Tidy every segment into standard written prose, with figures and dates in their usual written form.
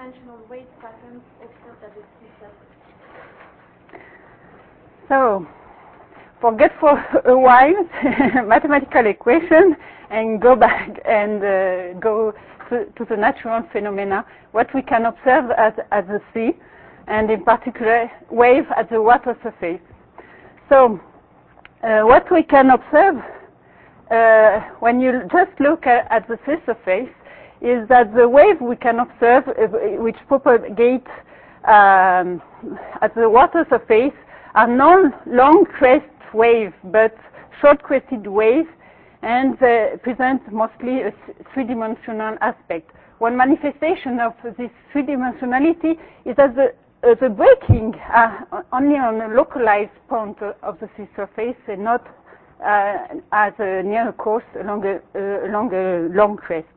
three-dimensional wave patterns observed at the sea surface? So, forget for a while mathematical equation and go back and go to the natural phenomena, what we can observe at the sea, and in particular wave at the water surface. So, what we can observe when you just look at the sea surface is that the wave we can observe, which propagate at the water surface, are non-long crest wave, but short-crested wave, and present mostly a three-dimensional aspect. One manifestation of this three-dimensionality is that the breaking are only on a localized point of the sea surface and not as a near course along a long crest.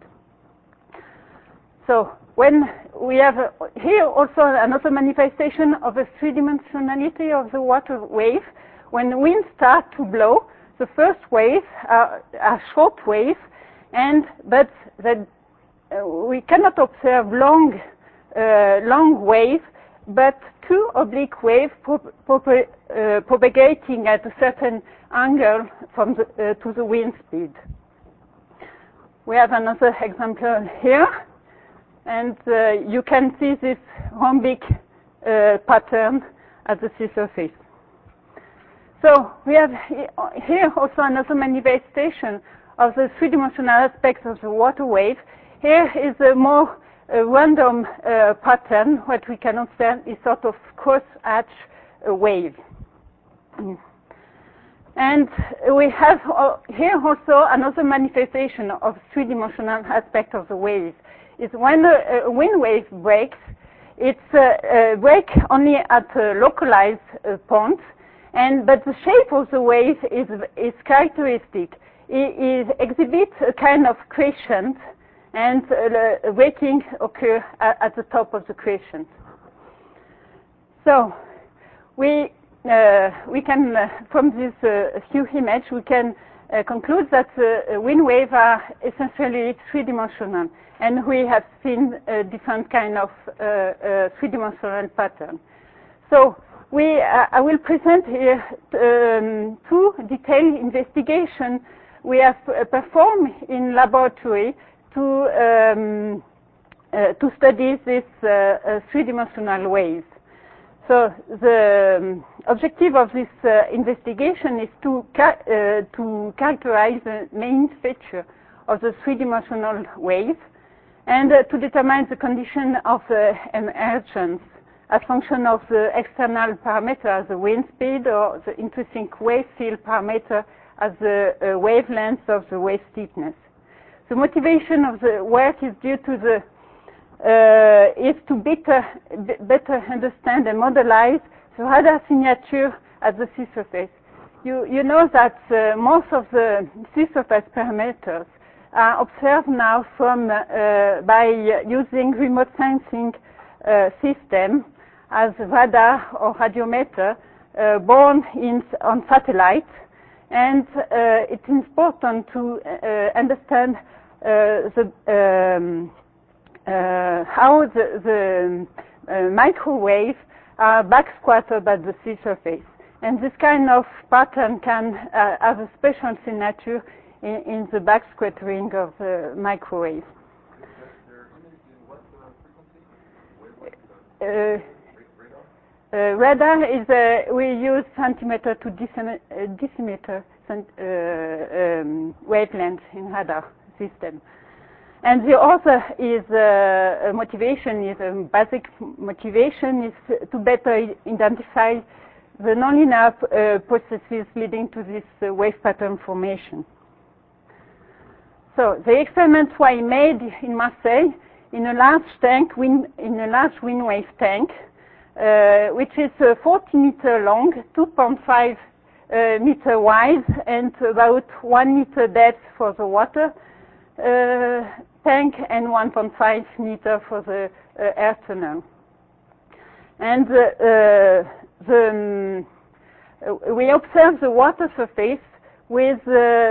So when we have here also another manifestation of the three-dimensionality of the water wave, when winds start to blow, the first waves are short waves, but that we cannot observe long waves, but two oblique waves propagating at a certain angle from to the wind speed. We have another example here, and you can see this rhombic pattern at the sea surface. So we have here also another manifestation of the three-dimensional aspects of the water wave. Here is a more random pattern. What we can observe is sort of cross-hatch wave. And we have here also another manifestation of three-dimensional aspect of the wave. Is when a wind wave breaks, it's break only at a localized point, but the shape of the wave is characteristic. It exhibits a kind of crescent, and breaking occur at the top of the crescent. So we can from this few images we can conclude that wind waves are essentially three-dimensional, and we have seen a different kind of three-dimensional pattern. So I will present here two detailed investigations we have performed in laboratory to study this three-dimensional waves. So the objective of this investigation is to characterize the main feature of the three-dimensional wave and to determine the condition of emergence as function of the external parameter, the wind speed, or the intrinsic wave field parameter as the wavelength of the wave steepness. The motivation of the work is due to the is to better understand and modelize the radar signature at the sea surface. You know that most of the sea surface parameters are observed now from by using remote sensing system as radar or radiometer born on satellite, and it's important to understand how the microwave are backscattered at the sea surface. And this kind of pattern can have a special signature in the backscattering of the microwave. Radar is we use centimeter to decimeter wavelength in radar system. And the other is motivation, is a basic motivation is to better identify the nonlinear processes leading to this wave pattern formation. So the experiments were made in Marseille in a large tank, in a large wind wave tank, which is 40 meter long, 2.5 meter wide, and about 1 meter depth for the water tank and 1.5 meter for the air tunnel. And we observe the water surface with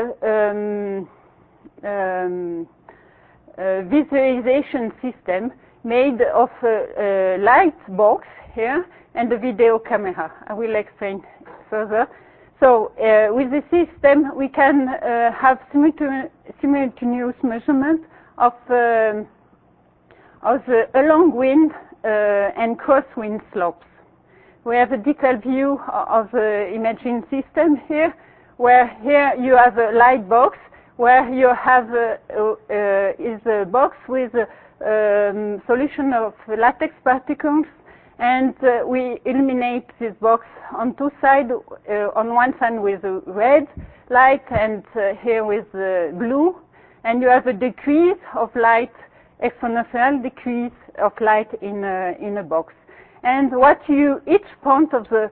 visualization system made of a light box here and a video camera. I will explain further. So with this system, we can have simultaneous measurement of the along wind and crosswind slopes. We have a detailed view of the imaging system here, where here you have a light box, where you have is a box with a solution of latex particles, and we illuminate this box on two sides, on one side with red light and here with blue, and you have a decrease of light, exponential decrease of light in a box. And what each point of the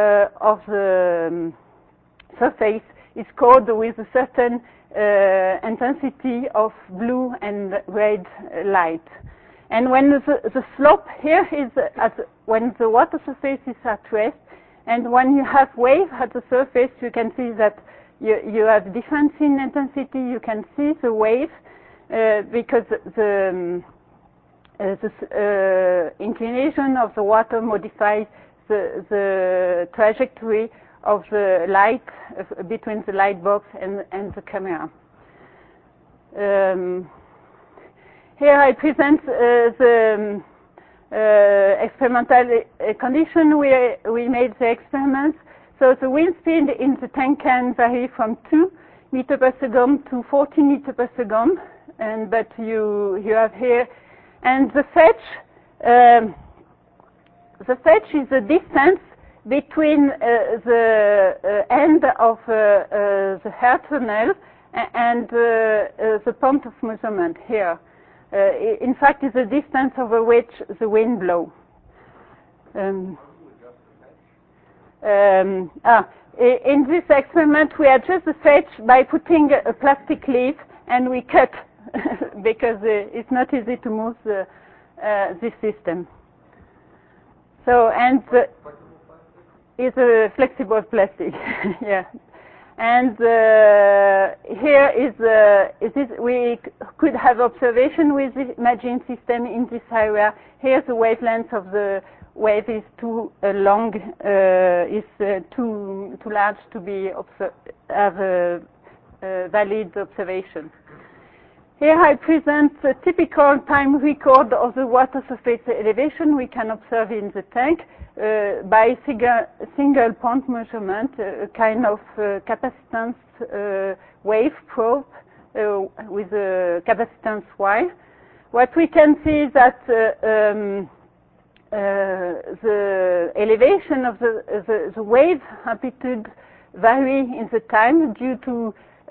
surface is called with a certain intensity of blue and red light. And when the slope here is when the water surface is at rest, and when you have wave at the surface, you can see that you have difference in intensity. You can see the wave because the inclination of the water modifies the trajectory of the light between the light box and the camera. Here I present the experimental condition. We made the experiments. So the wind speed in the tank can vary from 2 meters per second to 40 meters per second, but you have here. And the fetch is the distance between the end of the hair tunnel and the point of measurement here. In fact, is the distance over which the wind blows. In this experiment, we adjust the fetch by putting a plastic leaf, and we cut because it's not easy to move this system. So, and it's a flexible plastic, yeah. And here is we could have observation with the imaging system in this area. Here the wavelength of the wave is too long, too large to be have a valid observation. Here I present a typical time record of the water surface elevation we can observe in the tank by single point measurement, a kind of capacitance wave probe with a capacitance Y. What we can see is that the elevation of the wave amplitude vary in the time due to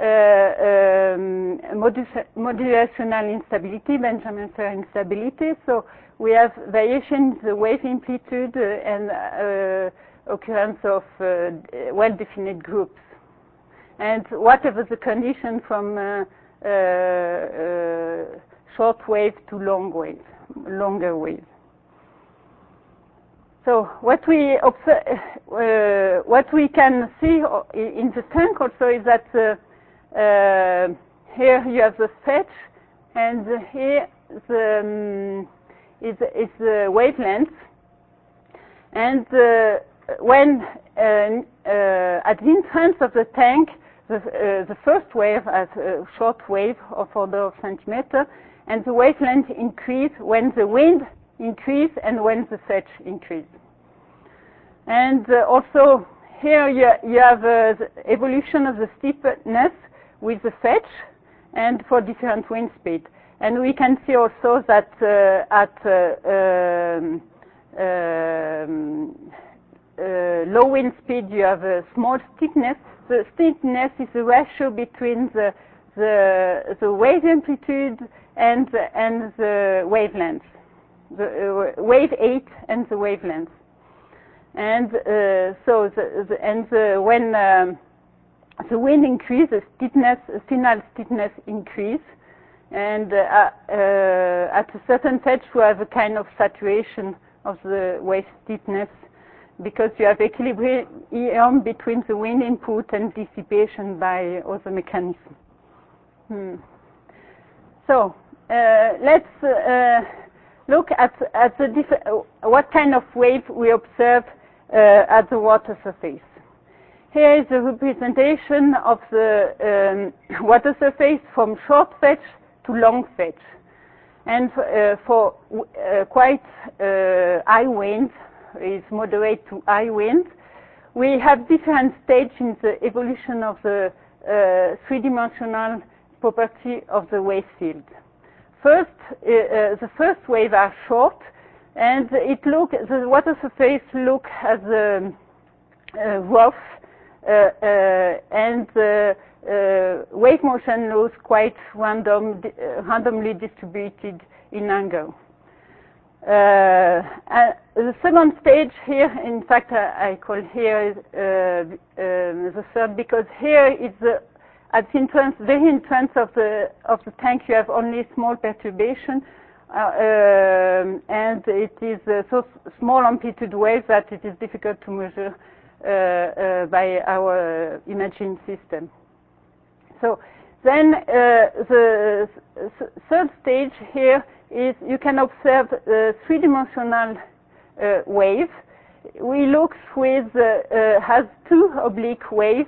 modulational instability, Benjamin-Serre instability. So we have variation in the wave amplitude and occurrence of well-defined groups. And whatever the condition from short wave to longer wave. So what we observe, what we can see in the tank also is that here you have the fetch, and here is the wavelength. And when at the entrance of the tank, the first wave has a short wave of order of centimeter, and the wavelength increase when the wind increase and when the fetch increase. And also here you have the evolution of the steepness with the fetch and for different wind speed. And we can see also that at low wind speed you have a small steepness. The steepness is the ratio between the wave amplitude and the wavelength, the wave height and the wavelength. And so when the wind increases, final steepness increase, and at a certain fetch we have a kind of saturation of the wave steepness because you have equilibrium between the wind input and dissipation by other mechanisms. So let's look at what kind of wave we observe at the water surface. Here is a representation of the water surface from short fetch to long fetch. And for quite high winds, is moderate to high winds, we have different stages in the evolution of the three-dimensional property of the wave field. First, the first wave are short, and the water surface look as rough, and wave motion looks quite randomly distributed in angle. The second stage here, in fact, I call here the third, because here is at the entrance, very entrance of the tank, you have only small perturbation, and it is so small amplitude waves that it is difficult to measure by our imaging system. So then the third stage here is you can observe three-dimensional wave. We look with has two oblique waves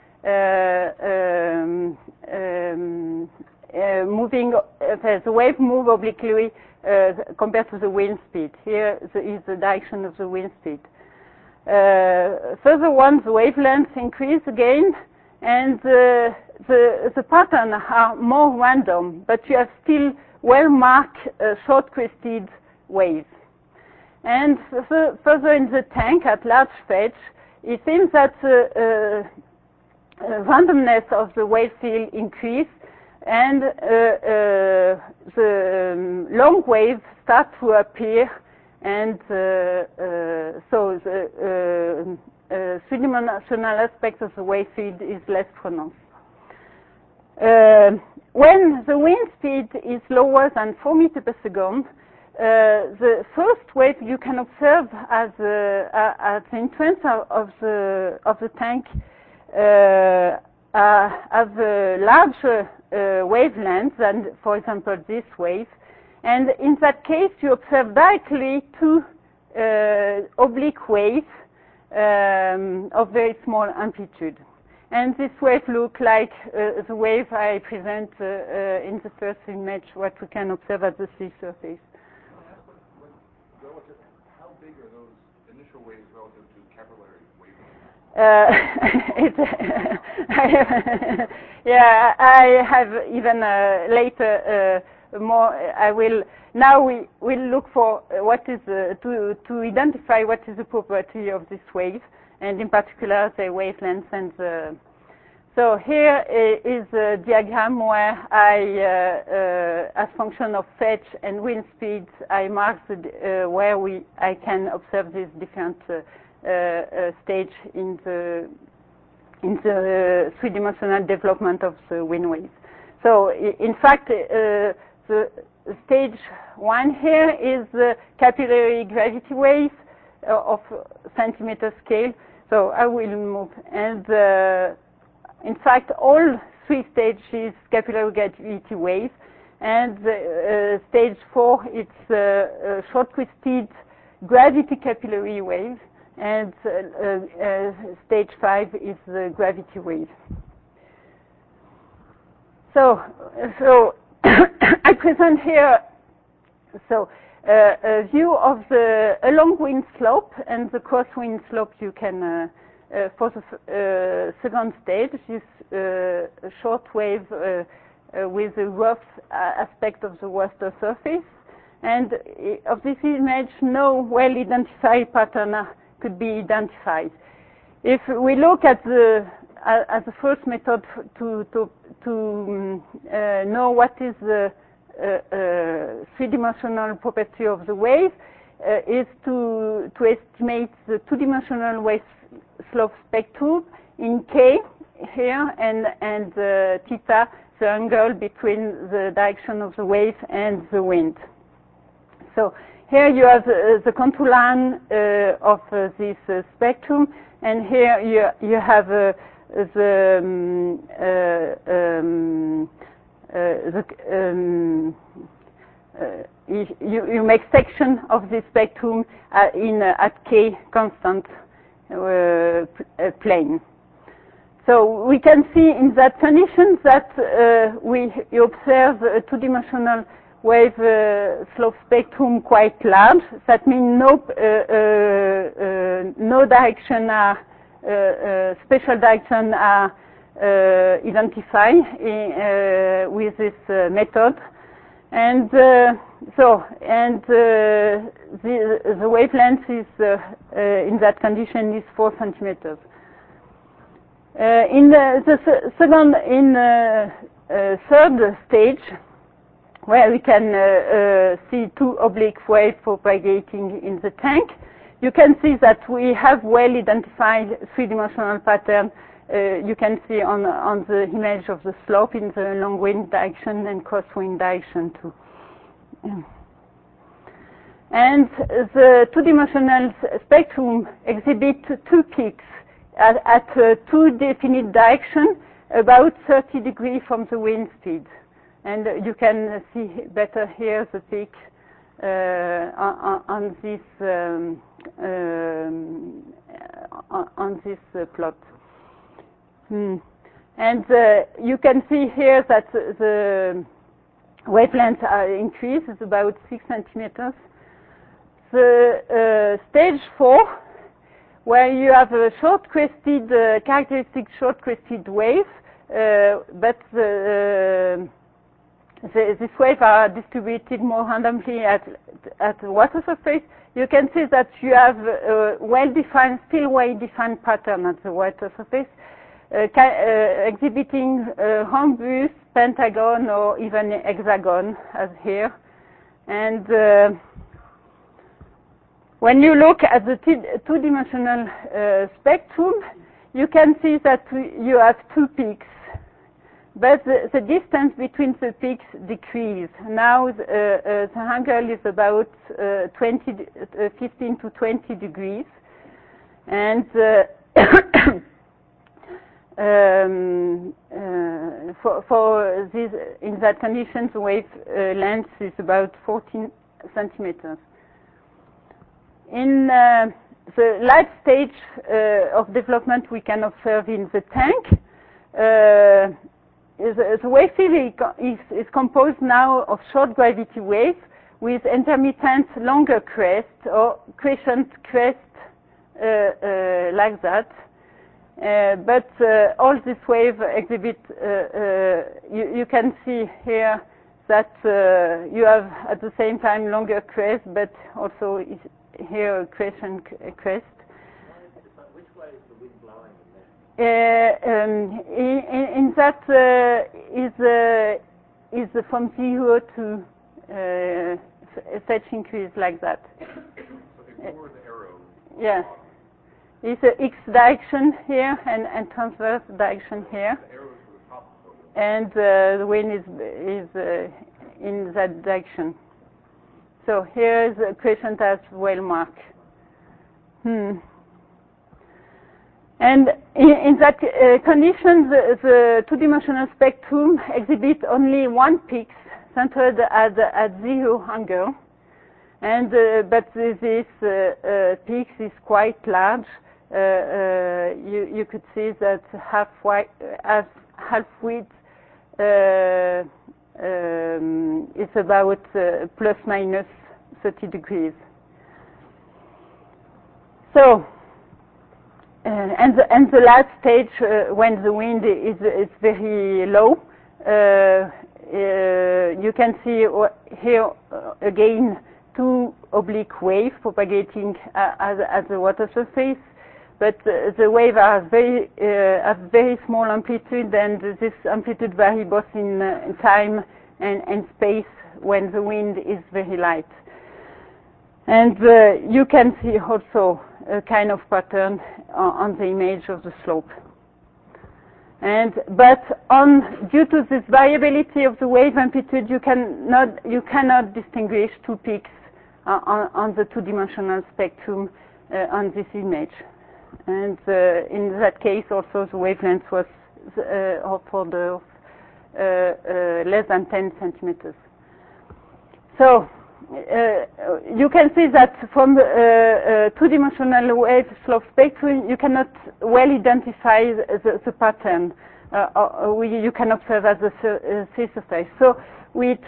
moving. The wave move obliquely compared to the wind speed. Here is the direction of the wind speed. Further on, the wavelengths increase again, and the patterns are more random, but you have still well-marked short-crested waves. And further in the tank at large fetch, it seems that randomness of the wave field increase, and the long waves start to appear, and so the three-dimensional aspect of the wave field is less pronounced. When the wind speed is lower than 4 meters per second, the first wave you can observe at the entrance of the tank have a larger wavelength than, for example, this wave. And in that case, you observe directly two oblique waves of very small amplitude. And this wave look like the wave I present in the first image, what we can observe at the sea surface. How big are those initial waves relative to capillary waves? Yeah, I have even later more. I will now we will look for what is to identify what is the property of this wave, and in particular the wavelength. And so here is a diagram where I, as function of fetch and wind speeds, I mark where I can observe these different stage in the three-dimensional development of the wind waves. So in fact, the stage 1 here is the capillary gravity wave of centimeter scale. So I will move, and in fact, all 3 stages capillary gravity wave, and stage 4 it's a short-crested gravity capillary wave, and stage 5 is the gravity wave. So I present here a view of the along wind slope and the crosswind slope. You can for the second stage, this short wave with a rough aspect of the water surface, and of this image, no well-identified pattern could be identified. If we look at the first method to know what is the three-dimensional property of the wave, is to estimate the two-dimensional wave slope spectrum in K here, and theta, the angle between the direction of the wave and the wind. So here you have the contour line of this spectrum, and here you have you make section of the spectrum at k constant plane. So we can see in that condition that we observe a two-dimensional wave slope spectrum quite large. That means no direction are special direction are identified with this method, and the wavelength is in that condition is 4 centimeters. In the third stage, where we can see two oblique waves propagating in the tank, you can see that we have well identified three-dimensional pattern. You can see on the image of the slope in the long wind direction and crosswind direction too. And the two-dimensional spectrum exhibit two peaks at two definite directions, about 30 degrees from the wind speed. And you can see better here the peak on this plot. And you can see here that the wavelengths are increased. It's about 6 centimeters. The stage 4, where you have a short-crested, characteristic short-crested wave, but these waves are distributed more randomly at the water surface. You can see that you have well-defined, still well-defined pattern at the water surface, exhibiting rhombus, pentagon, or even hexagon, as here. And when you look at the two-dimensional spectrum, you can see that you have two peaks. But the distance between the peaks decrease. Now the angle is about 15 to 20 degrees. And for this, in that condition, the wave length is about 14 centimeters. In the last stage of development we can observe in the tank, the wave field is composed now of short gravity waves with intermittent longer crest or crescent crest like that. But all these waves exhibit, you can see here that you have at the same time longer crest, but also here a crescent crest. Which way is the wind blowing in that is from 0 to such increase like that. So ignore the arrow. Yeah. It's a x direction here and transverse direction here. The arrows to the top of the And the wind is in that direction. So here is a crescent as well marked. And in that condition, the two-dimensional spectrum exhibits only one peak centered at 0 angle. And but this peak is quite large. You could see that half width is about plus minus 30 degrees. So, and the last stage when the wind is very low, you can see here again two oblique waves propagating at the water surface. But the waves are have very small amplitude, and this amplitude varies both in time and space when the wind is very light. And you can see also a kind of pattern on the image of the slope. But due to this variability of the wave amplitude, you cannot distinguish two peaks on the two-dimensional spectrum on this image. And in that case, also the wavelength was of order of less than 10 centimeters. So you can see that from the two-dimensional wave slope spectrum, you cannot well identify the pattern you can observe at the sea surface. So we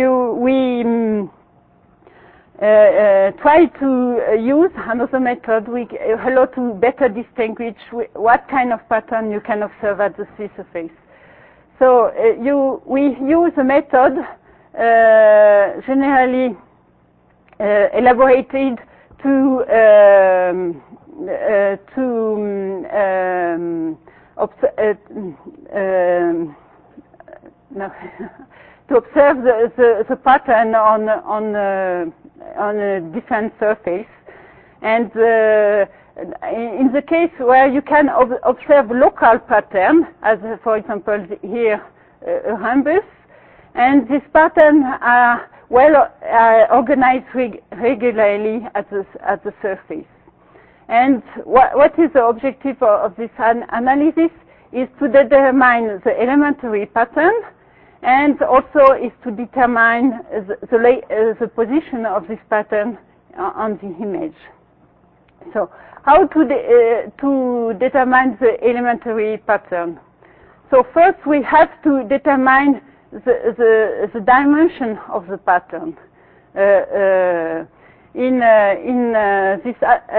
try to use another method which allows to better distinguish what kind of pattern you can observe at the sea surface. So we use a method generally elaborated to observe the pattern on a different surface, and in the case where you can observe local pattern, as for example here a rhombus, and this pattern are well organized regularly at the surface. And what is the objective of this analysis is to determine the elementary pattern, and also is to determine the position of this pattern on the image. So how to determine the elementary pattern? So first we have to determine the dimension of the pattern. In this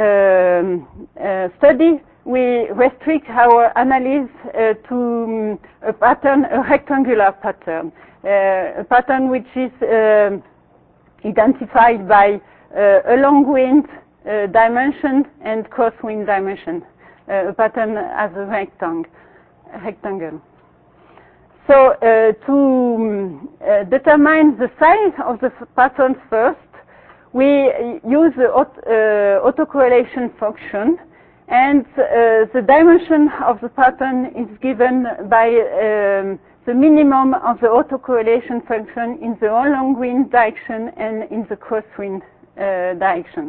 study, we restrict our analysis to a rectangular pattern, a pattern which is identified by a long wind dimension and crosswind dimension, a pattern as a rectangle. So to determine the size of the patterns first, we use the autocorrelation function, and the dimension of the pattern is given by the minimum of the autocorrelation function in the long wind direction and in the crosswind direction.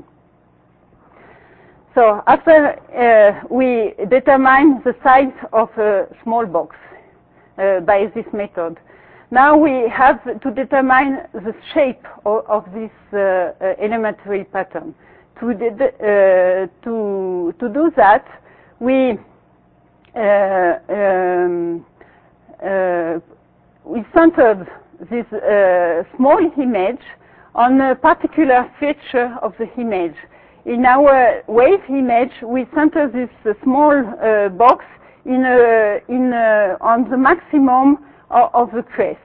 So after we determine the size of a small box by this method, now we have to determine the shape of this elementary pattern. To do that, we centered this small image on a particular feature of the image. In our wave image, we center this small box on the maximum of the crest.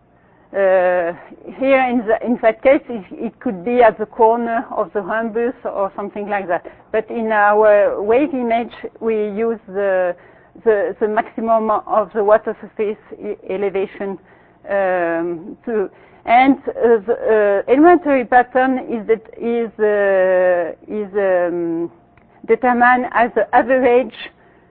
Here in that case, it could be at the corner of the rhombus or something like that. But in our wave image, we use the maximum of the water surface elevation and the elementary pattern is determined as the average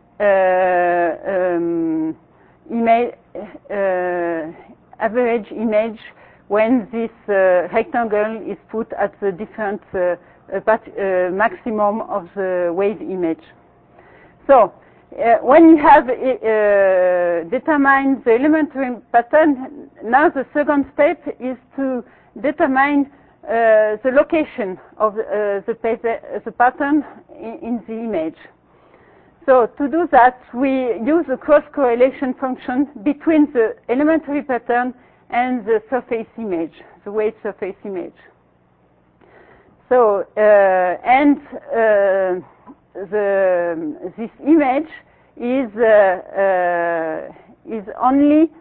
image when this rectangle is put at the different maximum of the wave image. So when you have determined the elementary pattern, now the second step is to determine the location of the pattern in the image. So to do that, we use a cross-correlation function between the elementary pattern and the surface image, the wave surface image. So, this image is only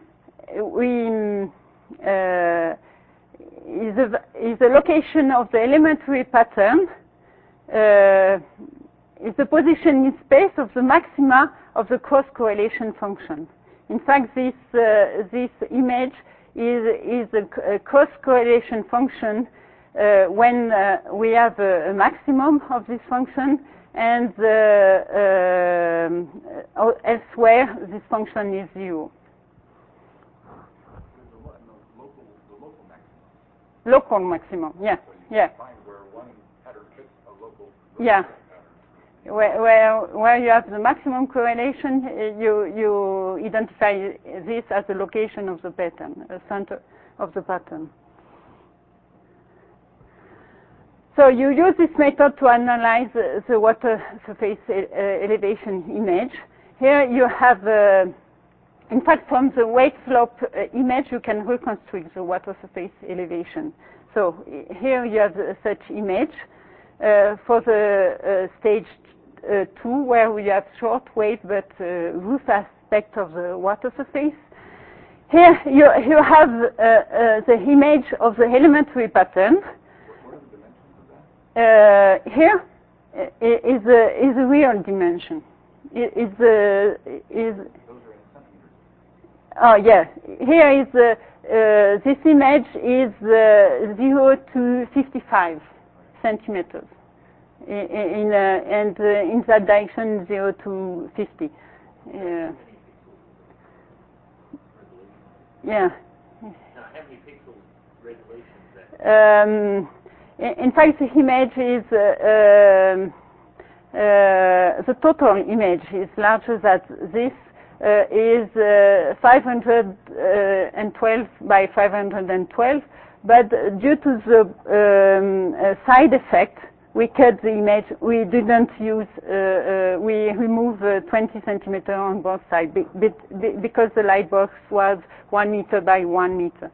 is the location of the elementary pattern. Is the position in space of the maxima of the cross-correlation function. In fact, this image is a cross-correlation function when we have a maximum of this function, and elsewhere this function is 0. The local maximum. Local maximum, yeah, So you yeah. find where one pattern fits a local Yeah. pattern. Where you have the maximum correlation, you identify this as the location of the pattern, the center of the pattern. So you use this method to analyze the water surface elevation image. Here you have, in fact, from the wave slope image, you can reconstruct the water surface elevation. So here you have such image for the stage 2, where we have short wave but roof aspect of the water surface. Here you have the image of the elementary pattern. What are the dimensions of that? Here is a real dimension. Is Those are in centimeters. oh yeah. Here is this image is 0 to 55 centimeters. In that direction, 0 to 50. Yeah. Now, how many pixels resolution is that? In fact, the image is the total image is larger than this. Is 512 by 512, but due to the side effect, we cut the image. We didn't use. We removed 20 centimeters on both sides because the light box was 1 meter by 1 meter.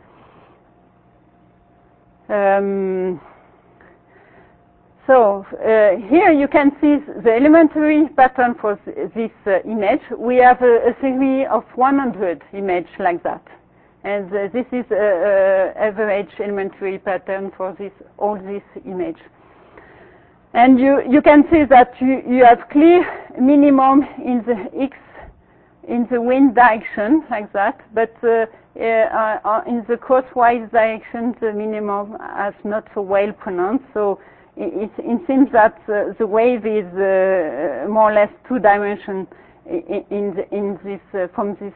So here you can see the elementary pattern for this image. We have a series of 100 images like that, and this is average elementary pattern for all this image. And you can see that you have clear minimum in the wind direction like that, but in the crosswise direction the minimum is not so well pronounced. So it seems that the wave is more or less 2 dimension in this from this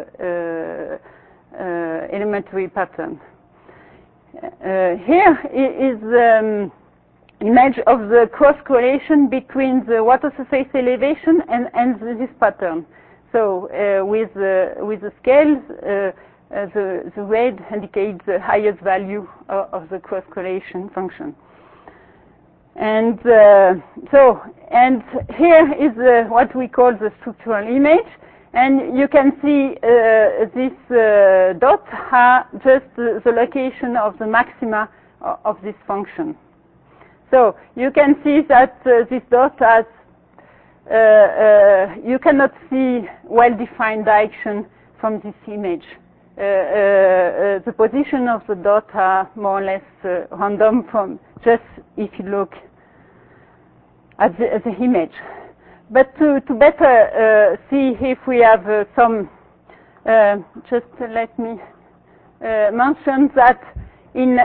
elementary pattern. Here is image of the cross correlation between the water surface elevation and this pattern. So with the scales, the red indicates the highest value of the cross correlation function. And and here is what we call the structural image, and you can see this dots are just the location of the maxima of this function. So you can see that this dot has you cannot see well-defined direction from this image. The position of the dot are more or less random from just if you look at the image. But to better see if we have some, just let me mention that in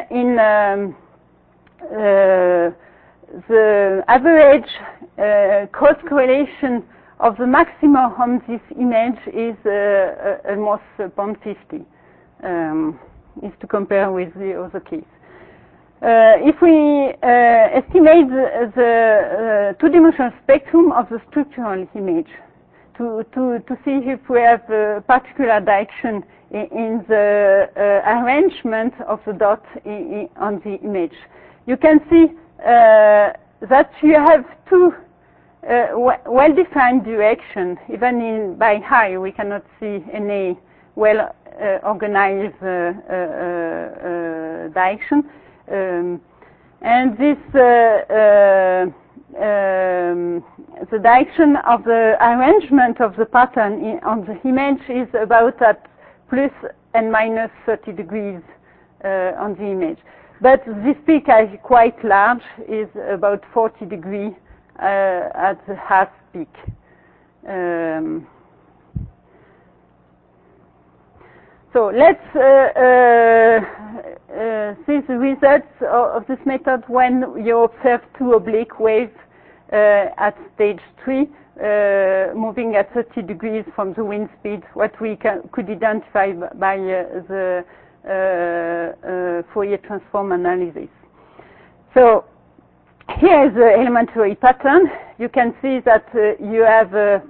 the average cross correlation of the maximum on this image is almost 0.50, is to compare with the other case. If we estimate the two-dimensional spectrum of the structural image to see if we have a particular direction in the arrangement of the dot on the image, you can see that you have two well-defined direction. Even by eye, we cannot see any well-organized direction. And this the direction of the arrangement of the pattern on the image is about at plus and minus 30 degrees on the image. But this peak is quite large, is about 40 degrees at the half peak. So let's see the results of this method when you observe two oblique waves at stage 3 moving at 30 degrees from the wind speed, what we could identify by the Fourier transform analysis. So here is the elementary pattern. You can see that you have a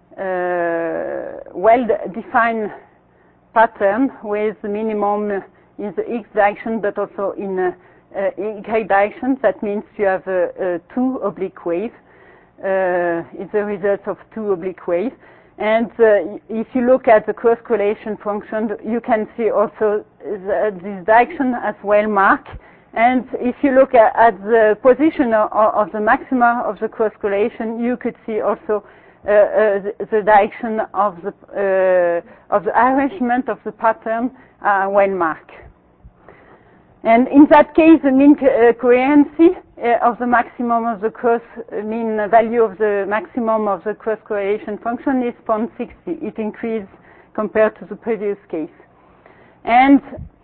well-defined pattern with minimum in the x direction, but also in y direction. That means you have two oblique waves. It's a result of two oblique waves. And if you look at the cross correlation function, you can see also this direction as well marked. And if you look at the position of the maxima of the cross correlation, you could see also the direction of the arrangement of the pattern well marked. And in that case, the mean coherency of the maximum of the cross mean value of the maximum of the cross correlation function is 0.60. It increased compared to the previous case. And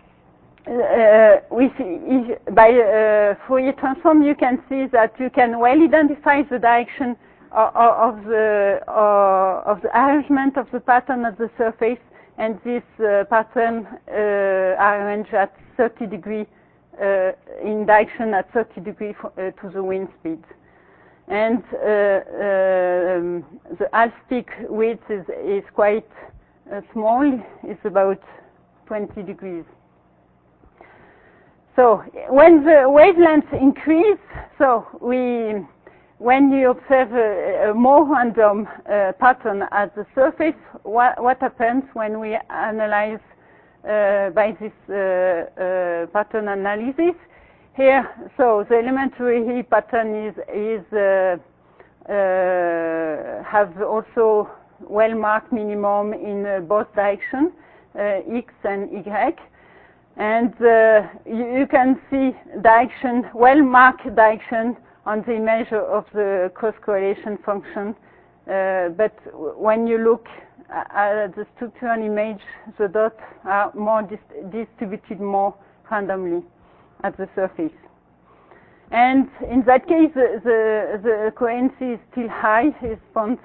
by Fourier transform, you can see that you can well identify the direction of the arrangement of the pattern at the surface, and this pattern arranged at 30 degrees in direction at 30 degrees to the wind speed. And the half peak width is quite small. It's about 20 degrees. So when the wavelength increase, when you observe a more random pattern at the surface, what happens when we analyze by this pattern analysis? Here, so the elementary pattern have also well-marked minimum in both directions, x and y. And you can see direction, well-marked direction on the image of the cross-correlation function. But when you look at the structural image, the dots are more distributed more randomly at the surface. And in that case, the coherency is still high, is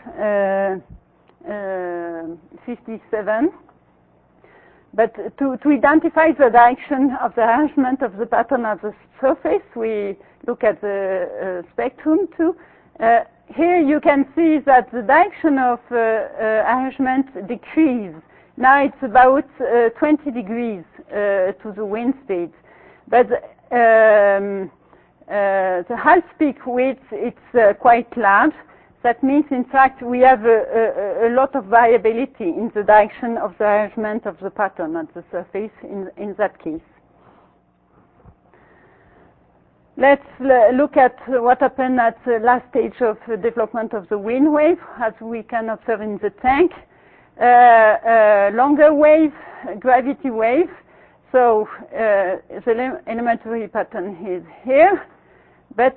0.57. But to identify the direction of the arrangement of the pattern at the surface, we look at the spectrum too. Here you can see that the direction of arrangement decreases. Now it's about 20 degrees to the wind speed. But the half peak width, it's quite large. That means, in fact, we have a lot of variability in the direction of the arrangement of the pattern at the surface in that case. Let's look at what happened at the last stage of the development of the wind wave, as we can observe in the tank. Longer wave, gravity wave. So the elementary pattern is here. But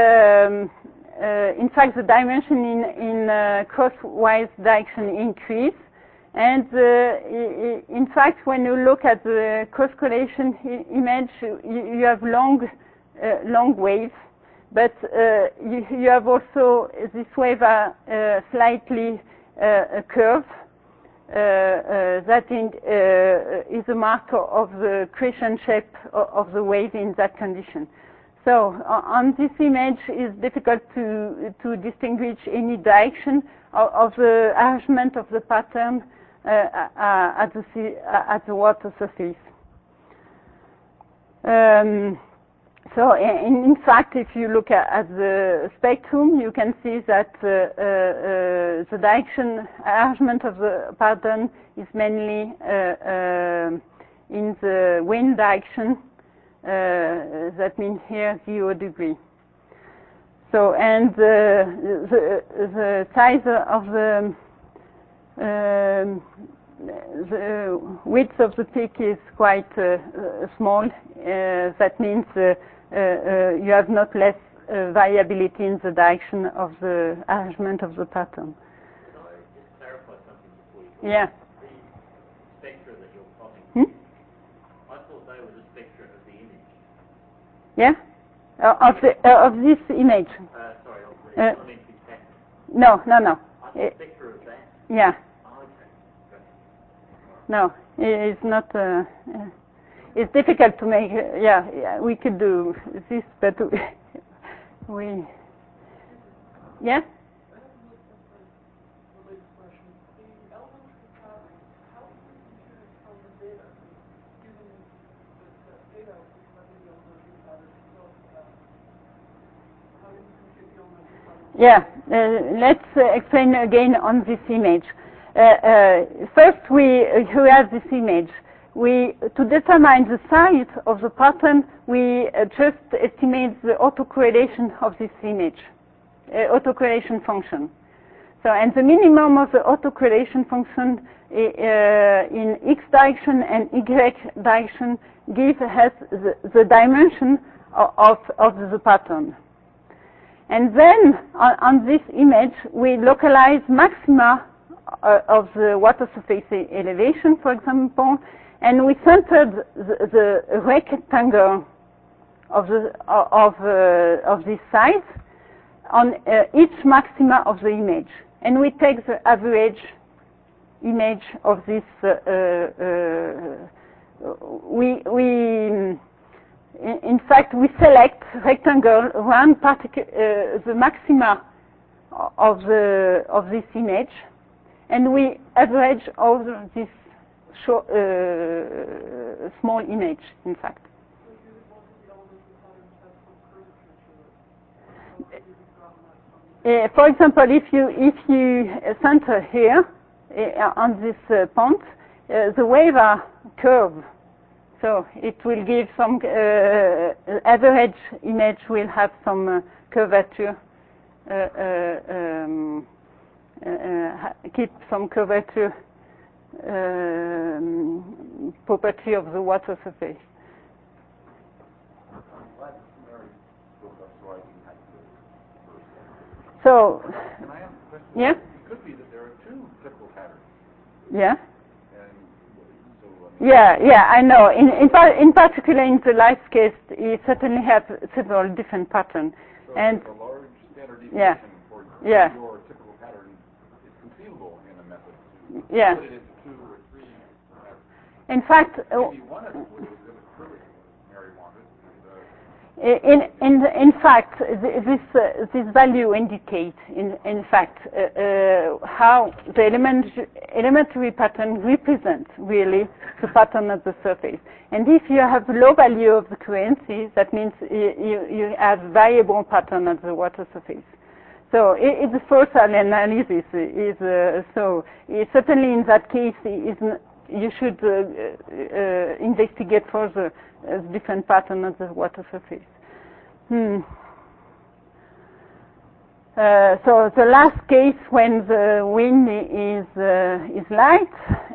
in fact, the dimension in crosswise direction increase. And in fact, when you look at the cross-correlation image, you have long waves. But you have also this wave slightly curved. That is a marker of the crescent shape of the wave in that condition. So on this image, it's difficult to distinguish any direction of the arrangement of the pattern at the water surface. So in fact, if you look at the spectrum, you can see that the direction arrangement of the pattern is mainly in the wind direction. That means here 0 degree. So, and the size of the width of the peak is quite small. That means you have not less variability in the direction of the arrangement of the pattern. Can I just clarify something before you? Yeah. The spectra that you're plotting. I thought they were the spectra of the image. Yeah, of this image. Sorry, of the elementary pattern. No. I thought spectra of that. Yeah. Oh, okay. Good. No, it's not. It's difficult to make. Yeah, we could do this, but we. Yeah. Yeah, let's explain again on this image. First, who has this image? To determine the size of the pattern, we just estimate the autocorrelation of this image, autocorrelation function. So, and the minimum of the autocorrelation function in x direction and y direction gives us the dimension of the pattern. And then on this image, we localize maxima of the water surface elevation, for example, and we centered the rectangle of this size on each maxima of the image, and we take the average image of this. In fact, we select rectangle around the maxima of this image, and we average over this small image. In fact, for example, if you center here on this point, the waiver curve. So it will give some average image will have some curvature, keep some curvature property of the water surface. So, can I ask a question? Yeah. It could be that there are two typical patterns. Yeah. Yeah, I know. In particular, in the light case, you certainly have several different patterns. So and a large standard deviation for your typical pattern is conceivable in a method to split it into 2 or 3 patterns. In fact, maybe one of them would exhibit perfectly what Mary wanted. In fact, this value indicates, in fact, how the elementary pattern represents really the pattern of the surface. And if you have low value of the currency, that means you have variable pattern at the water surface. So it's the first analysis is so certainly in that case you should investigate further different pattern of the water surface. So the last case when the wind is light,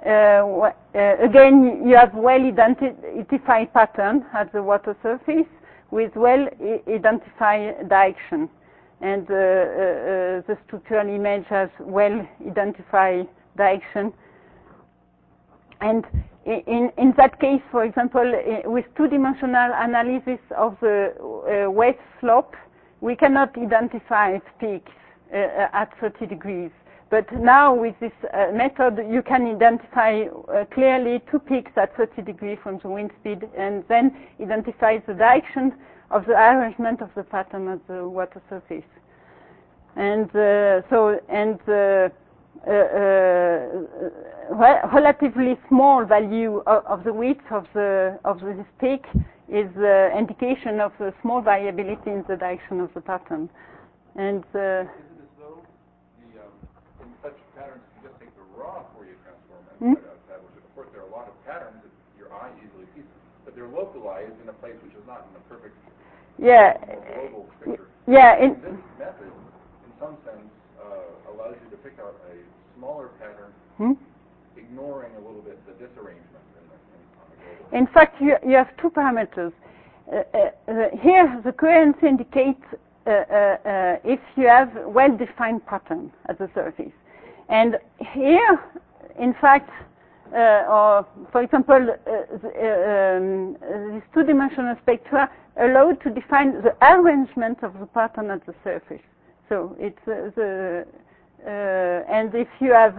again you have well identified pattern at the water surface with well identified direction, and the structural image has well identified direction. And in that case, for example, with two-dimensional analysis of the wave slope, we cannot identify peaks at 30 degrees. But now with this method, you can identify clearly 2 peaks at 30 degrees from the wind speed, and then identify the direction of the arrangement of the pattern of the water surface. And relatively small value of the width of this peak is indication of a small variability in the direction of the pattern. And is it as though in such patterns you just take the raw Fourier transform and try to establish it? Of course, there are a lot of patterns that your eye easily sees, but they're localized in a place which is not in a perfect global picture. In this method, in some sense, allows you to pick out a smaller pattern, ignoring a little bit the disarrangement on the global. In fact, you have 2 parameters. Here, the coherence indicates if you have well-defined pattern at the surface. And here, in fact, for example, these 2-dimensional spectra allow to define the arrangement of the pattern at the surface. So it's and if you have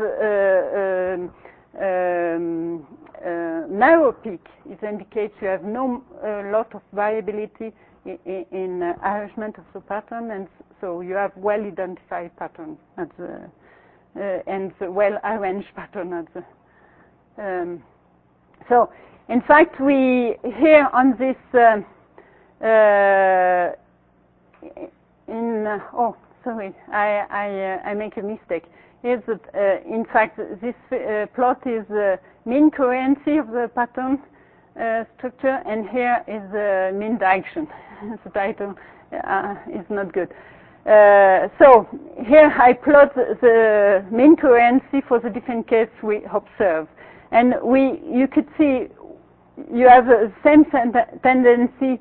narrow peak, it indicates you have no lot of variability in arrangement of the pattern, and so you have well identified pattern at the and well arranged pattern at the. So in fact, we here on this sorry, I make a mistake. Here's in fact, this plot is the mean coherency of the pattern structure, and here is the mean direction. The title is not good. So here I plot the mean coherency for the different cases we observe, and you could see you have the same tendency.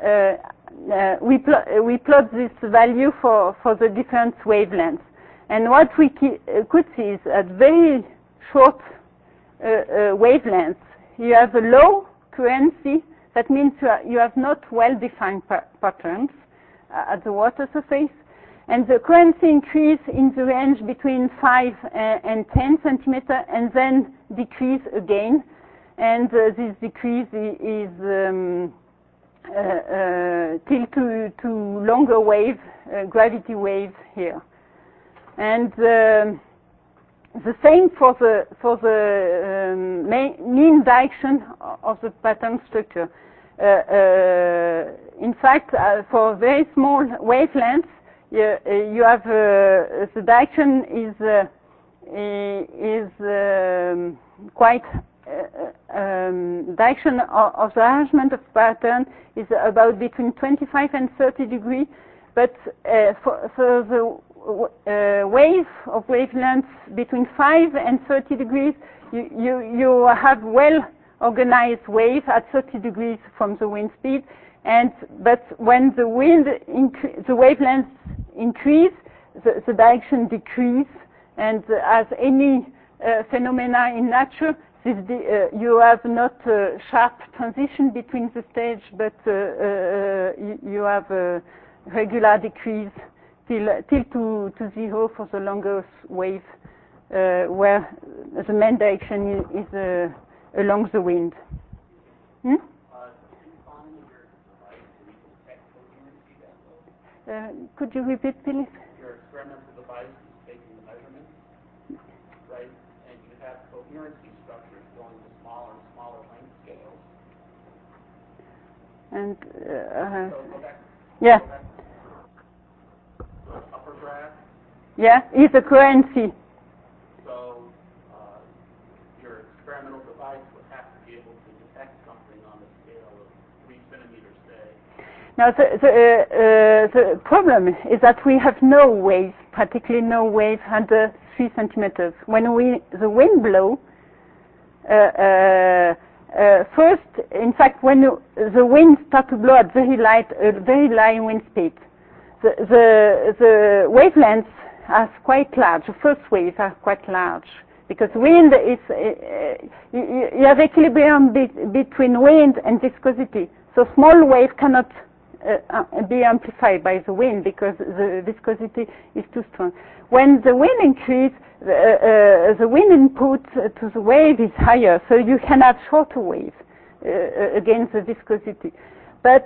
We plot this value for the different wavelengths, and what we could see is at very short wavelengths you have a low coherency. That means you have not well-defined patterns at the water surface, and the coherency increase in the range between 5 and 10 centimeters, and then decrease again, and this decrease is till to longer wave, gravity waves here, and the same for the mean direction of the pattern structure. In fact, for very small wavelengths, you have the direction is quite direction of the arrangement of pattern is about between 25 and 30 degrees, but for the wave of wavelengths between 5 and 30 degrees, you have well organized wave at 30 degrees from the wind speed, but when the the wavelengths increase, the direction decrease, and as any phenomena in nature, you have not a sharp transition between the stage, but you have a regular decrease till to zero for the longest wave, where the main direction is along the wind. Could you repeat, please? Your experimental device is taking the measurements, right? And you have coherency structures going to smaller and smaller length scales. And So go back. yeah. Go back. The upper graph. Yeah, is a coherency. So your experimental device would have to be able to detect something on the scale of 3 centimeters, say. Now, the problem is that we have no wave, practically no wave under 3 centimeters. When the wind blows, first, in fact, when the wind starts to blow at very light wind speed, the wavelengths are quite large. The first waves are quite large, because wind is, you have equilibrium between wind and viscosity. So small wave cannot be amplified by the wind because the viscosity is too strong. When the wind increases, the wind input to the wave is higher, so you can have shorter waves against the viscosity. But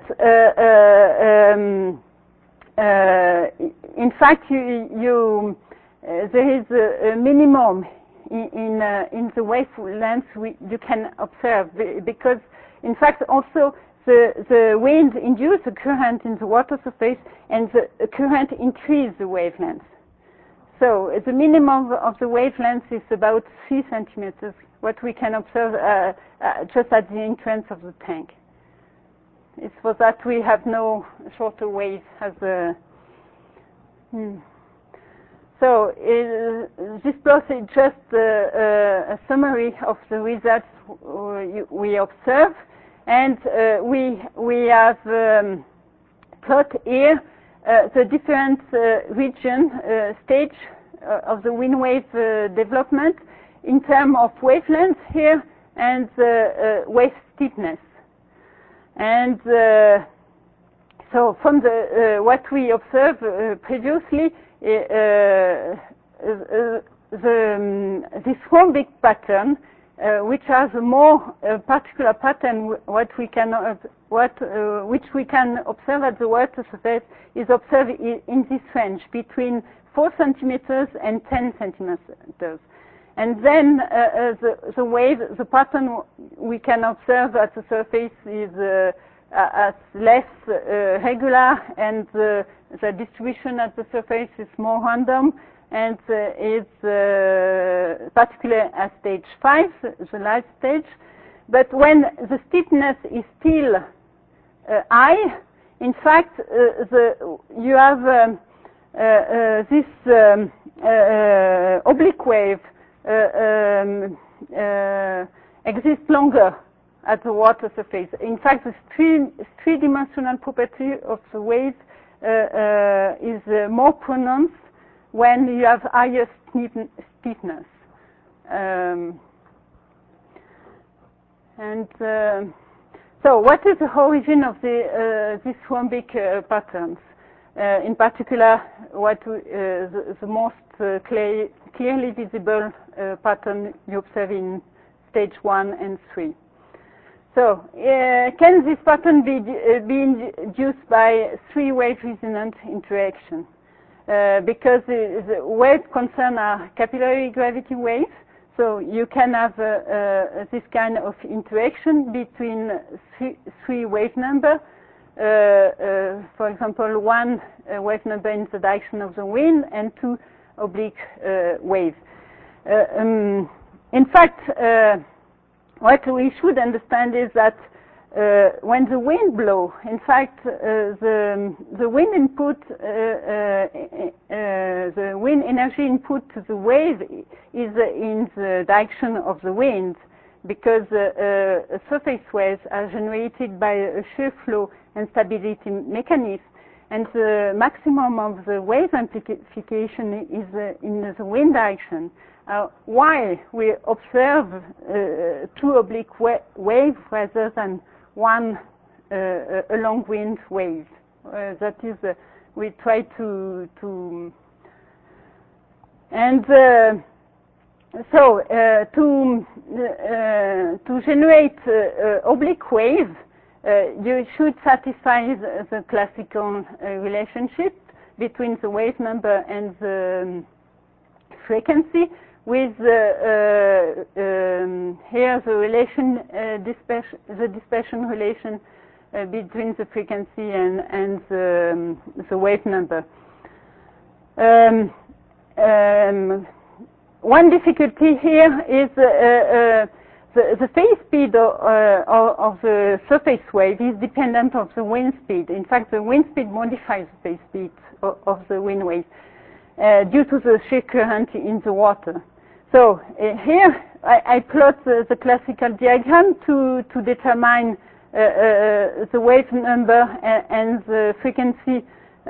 in fact, there is a minimum in the wavelength you can observe, because in fact also the wind induces a current in the water surface, and the current increases the wavelength. So the minimum of the wavelength is about 3 centimeters, what we can observe just at the entrance of the tank. It's for that we have no shorter waves as a... So this plot is just a summary of the results we observe, and we have plot here the different region stage of the wind wave development in terms of wavelength here and wave steepness. And so from what we observed previously, this rhombic pattern, which has a more particular pattern, which we can observe at the water surface, is observed in this range between 4 centimeters and 10 centimeters. And then the wave, the pattern we can observe at the surface is as less regular, and the distribution at the surface is more random, and is particularly at stage 5, the light stage. But when the steepness is still high, in fact, you have this oblique wave exists longer at the water surface. In fact, the three-dimensional property of the wave is more pronounced when you have higher steepness. So what is the origin of these rhombic patterns? In particular, the most clearly visible pattern you observe in stage 1 and 3. So, can this pattern be induced by three-wave resonant interaction? Because the waves concerned are capillary gravity waves, so you can have this kind of interaction between three wave number. For example, one wave number in the direction of the wind and two oblique waves. In fact, what we should understand is that when the wind blows, in fact, the wind input, the wind energy input to the wave is in the direction of the wind, because surface waves are generated by a shear flow and stability mechanism, and the maximum of the wave amplification is in the wind direction. Why we observe two oblique waves rather than one long wind wave? That is, we try to and so to generate oblique wave, you should satisfy the classical relationship between the wave number and the frequency, with here the relation the dispersion relation between the frequency and the wave number. One difficulty here is the phase speed of the surface wave is dependent of the wind speed. In fact, the wind speed modifies the phase speed of the wind wave due to the shear current in the water. So here I plot the classical diagram to determine the wave number and the frequency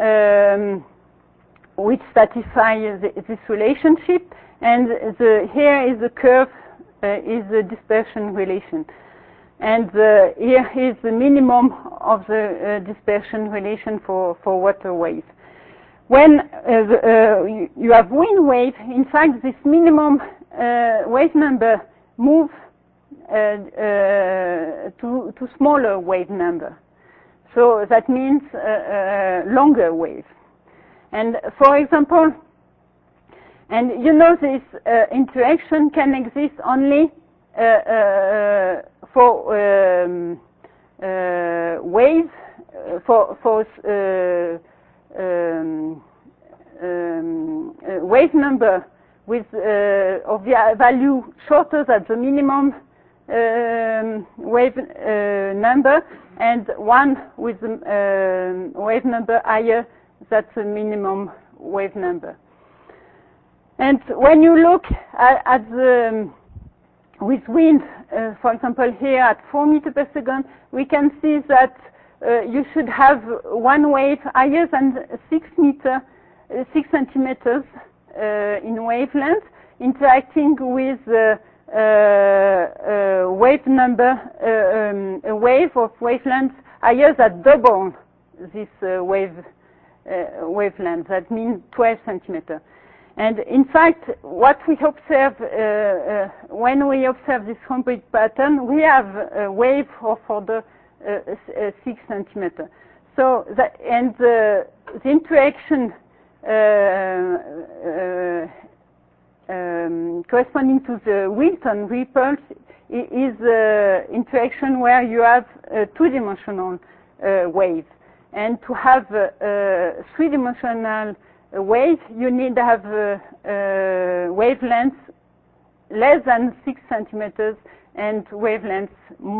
which satisfy this relationship, and here is the curve is the dispersion relation, and here is the minimum of the dispersion relation for water wave. When you have wind wave, in fact, this minimum wave number moves to smaller wave number. So that means longer wave. And for example, and you know this interaction can exist only for waves, for wave number with of value shorter than the minimum wave number, and one with wave number higher than the minimum wave number. And when you look at the with wind, for example, here at 4 meters per second, we can see that you should have one wave higher than 6 centimeters in wavelength, interacting with wave number, a wave of wavelength higher than double this wavelength. That means 12 centimeters. And in fact, what we observe when we observe this rhombic pattern, we have a wave of order 6 centimeters. So that, and the interaction corresponding to the Wilton ripples is interaction where you have a two-dimensional wave. And to have a three-dimensional wave, you need to have wavelengths less than 6 centimeters and wavelengths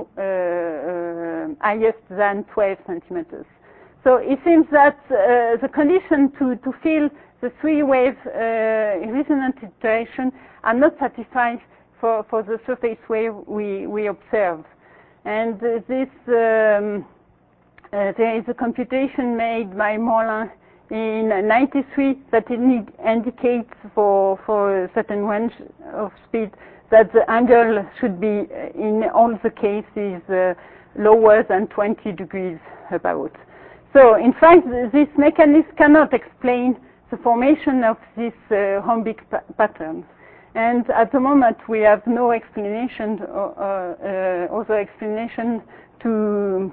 highest than 12 centimeters. So it seems that the condition to fill the three-wave resonant iteration are not satisfied for the surface wave we observe. And this there is a computation made by Morlin in 93 that indicates for a certain range of speed that the angle should be in all the cases lower than 20 degrees about. So in fact this mechanism cannot explain the formation of this rhombic pattern. And at the moment we have no explanation other explanation to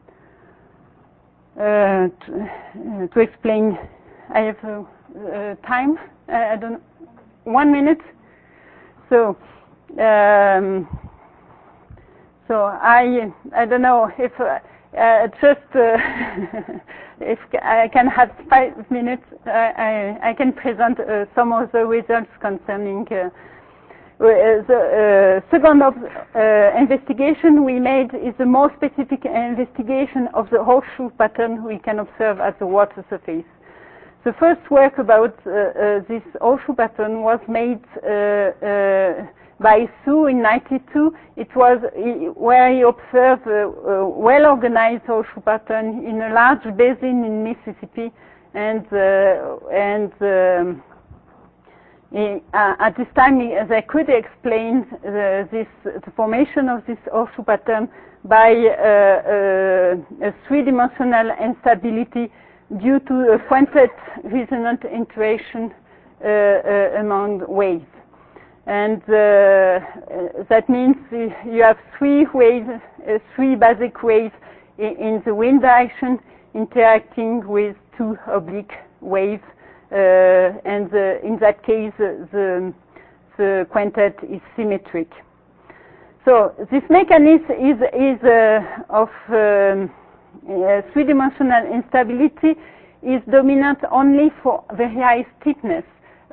explain. I have time. I don't know, 1 minute. So I don't know if just if I can have 5 minutes. I can present some of the results concerning. The second investigation we made is the more specific investigation of the horseshoe pattern we can observe at the water surface. The first work about this horseshoe pattern was made by Su in 92. It was where he observed a well-organized horseshoe pattern in a large basin in Mississippi, and at this time they could explain the formation of this horseshoe pattern by a three-dimensional instability due to a Fuentes resonant iteration among waves. And that means you have three basic waves in the wind direction interacting with two oblique waves. And in that case, the quintet is symmetric. So this mechanism is of three-dimensional instability is dominant only for very high steepness,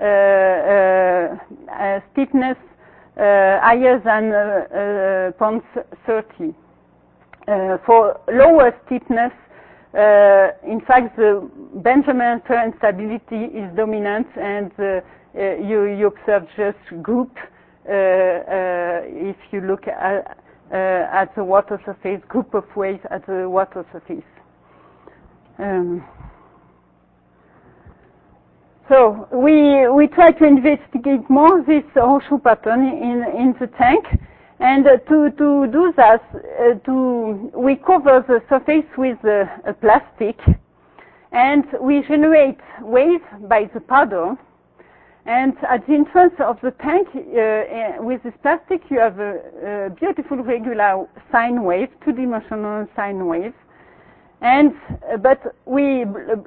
higher than 0.30. For lower steepness, in fact, the Benjamin instability is dominant, and you observe just group if you look at the water surface, group of waves at the water surface. So we try to investigate more this horseshoe pattern in the tank. And to do that, we cover the surface with a plastic, and we generate waves by the paddle. And at the entrance of the tank, with this plastic, you have a beautiful regular sine wave, two-dimensional sine wave. And but we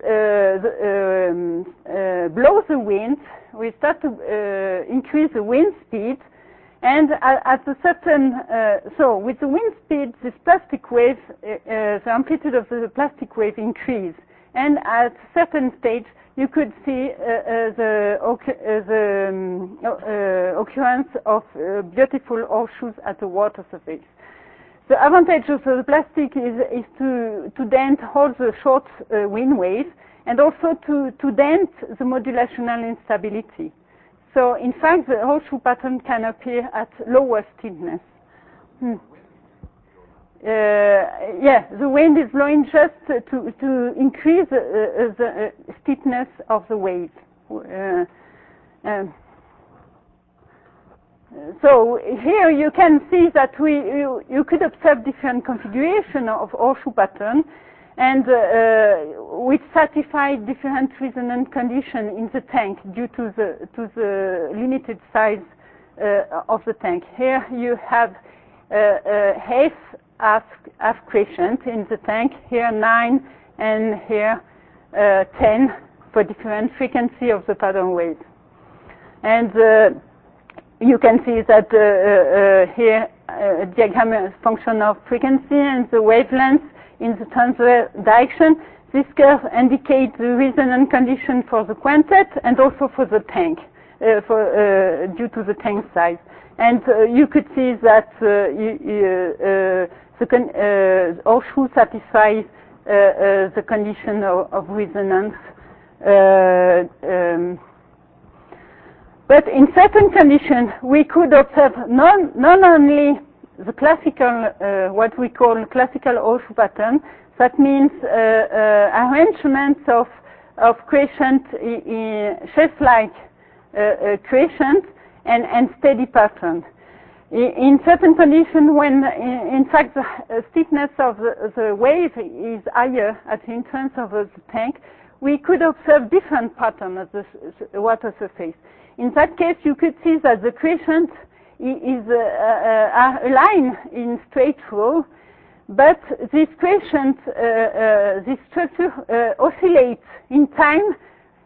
blow the wind. We start to increase the wind speed. And at a certain, so with the wind speed, this plastic wave, the amplitude of the plastic wave increase. And at a certain stage, you could see the occurrence of beautiful horseshoes at the water surface. The advantage of the plastic is to dent all the short wind waves, and also to dent the modulational instability. So, in fact, the horseshoe pattern can appear at lower steepness. Yeah, the wind is blowing just to increase the steepness of the wave. So here you can see that you could observe different configuration of horseshoe pattern, and which satisfy different resonant condition in the tank due to the limited size of the tank. Here you have half crescent in the tank. Here 9 and here 10 for different frequency of the pattern wave. And you can see that here diagram a function of frequency and the wavelength in the transverse direction. This curve indicates the resonant condition for the quintet and also for the tank, due to the tank size. And you could see that horseshoe satisfies the condition of resonance. But in certain conditions, we could observe not only the classical, what we call classical horseshoe pattern. That means arrangements of crescent, chef-like crescent and steady pattern. In certain conditions, when in fact the stiffness of the wave is higher at the entrance of the tank, we could observe different patterns at the water surface. In that case, you could see that the crescent is a line in straight row, but this crescent, this structure oscillates in time,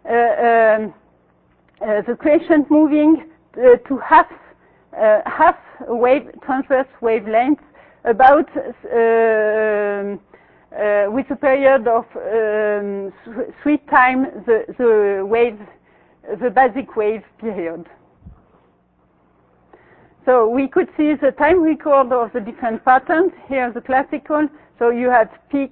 the crescent moving to half wave, transverse wavelength, about with a period of 3 times the wave, the basic wave period. So we could see the time record of the different patterns. Here the classical. So you had peak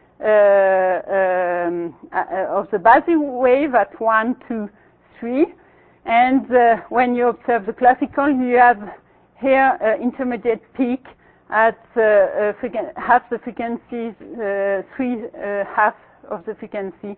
of the basic wave at 1, 2, 3. And when you observe the classical, you have here intermediate peak at half the frequency, 3/2 of the frequency.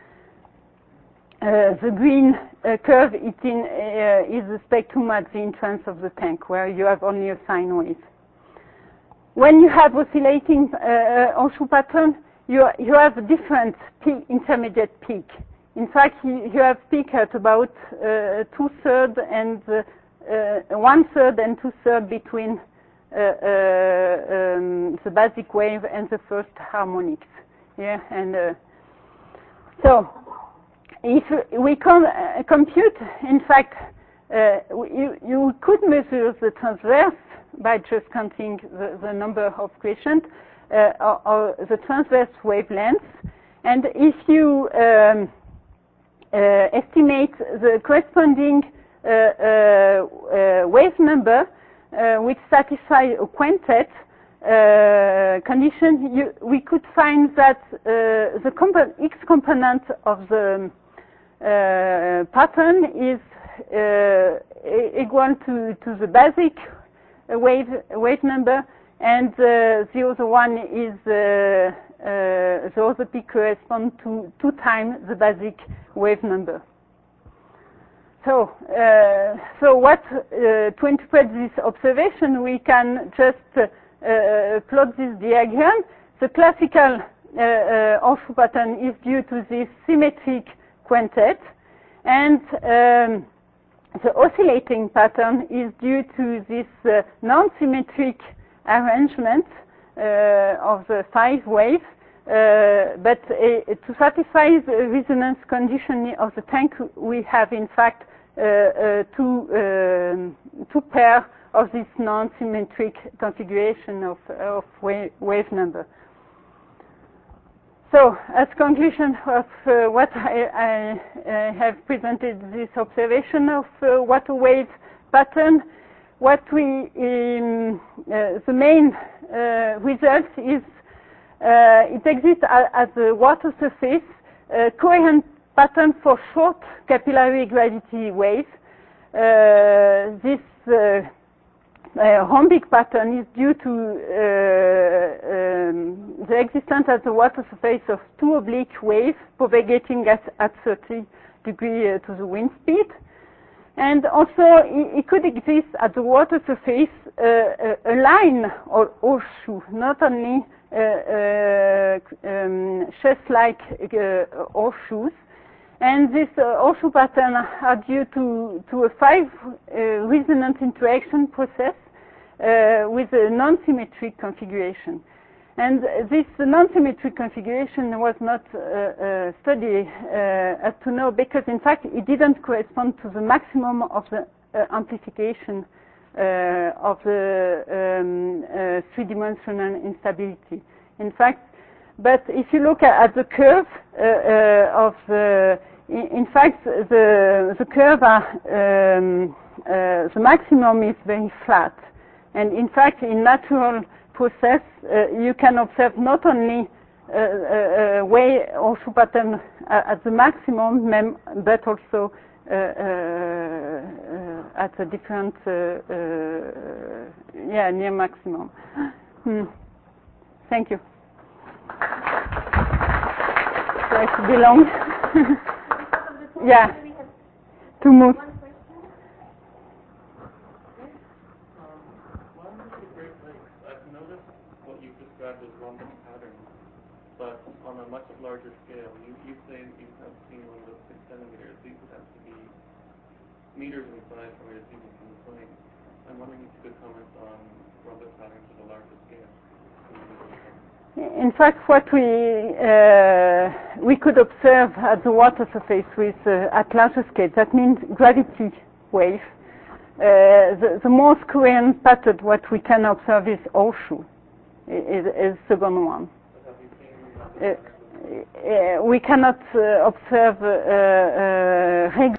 The green curve is the spectrum at the entrance of the tank, where you have only a sine wave. When you have oscillating horseshoe pattern, you have a different peak, intermediate peak. In fact, you have peak at about 2/3 and 1/3 and 2/3 between the basic wave and the first harmonics. Yeah, and so if we compute, in fact, you could measure the transverse by just counting the number of crescent or the transverse wavelengths, and if you estimate the corresponding wave number which satisfy a quintet condition, we could find that the X component of the pattern is equal to the basic wave number, and the other one is the other peak corresponds to 2 times the basic wave number. So, what to interpret this observation, we can just plot this diagram. The classical horseshoe pattern is due to this symmetric quintet, and the oscillating pattern is due to this non-symmetric arrangement of the 5 waves. But to satisfy the resonance condition of the tank, we have in fact two pairs of this non-symmetric configuration of wave number. So, as conclusion of what I have presented, this observation of water wave pattern, what the main result is it exists at the water surface coherent pattern for short capillary gravity waves. This rhombic pattern is due to the existence at the water surface of 2 oblique waves propagating at 30 degrees to the wind speed. And also, it could exist at the water surface a line or horseshoe, not only chest-like horseshoes. And this horseshoe pattern are due to a 5 resonant interaction process with a non-symmetric configuration. And this non-symmetric configuration was not studied as to know, because in fact it didn't correspond to the maximum of the amplification of the three-dimensional instability. In fact, but if you look at the curve of the, in fact, the curve the maximum is very flat, and in fact, in natural process, you can observe not only wave Horseshoe pattern at the maximum, but also at a different, near maximum. Thank you. Sorry to be long. Yeah. To move. Why don't the Great Lakes? I've noticed what you've described as rhombus patterns, but on a much larger scale. You say you have seen one that's 6 centimeters. These would have to be meters in size for me to see them from the plane. I'm wondering if you could comment on rhombus patterns at a larger scale. In fact, what we could observe at the water surface with at larger scale, that means gravity wave. The most current pattern what we can observe is Horseshoe, is second one. But have you seen We cannot observe